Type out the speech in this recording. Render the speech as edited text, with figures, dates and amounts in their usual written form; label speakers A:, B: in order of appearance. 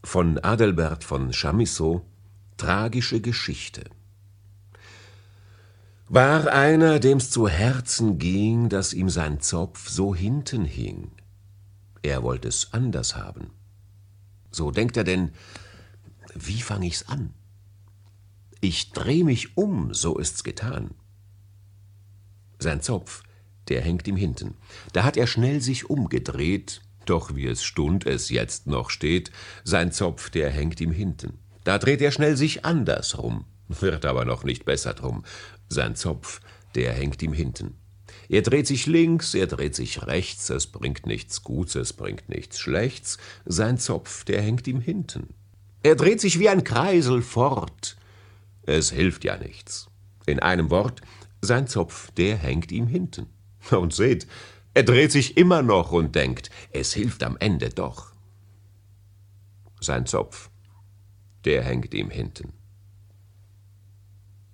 A: Von Adalbert von Chamisso, Tragische Geschichte. War einer, dem's zu Herzen ging, dass ihm sein Zopf so hinten hing. Er wollt es anders haben. So denkt er denn, wie fang ich's an? Ich dreh mich um, so ist's getan. Sein Zopf, der hängt ihm hinten. Da hat er schnell sich umgedreht, doch wie es stund, es jetzt noch steht, sein Zopf, der hängt ihm hinten. Da dreht er schnell sich andersrum, wird aber noch nicht besser drum. Sein Zopf, der hängt ihm hinten. Er dreht sich links, er dreht sich rechts, es bringt nichts Guts, es bringt nichts Schlechts. Sein Zopf, der hängt ihm hinten. Er dreht sich wie ein Kreisel fort, es hilft ja nichts. In einem Wort, sein Zopf, der hängt ihm hinten. Und seht, er dreht sich immer noch und denkt, es hilft am Ende doch. Sein Zopf, der hängt ihm hinten.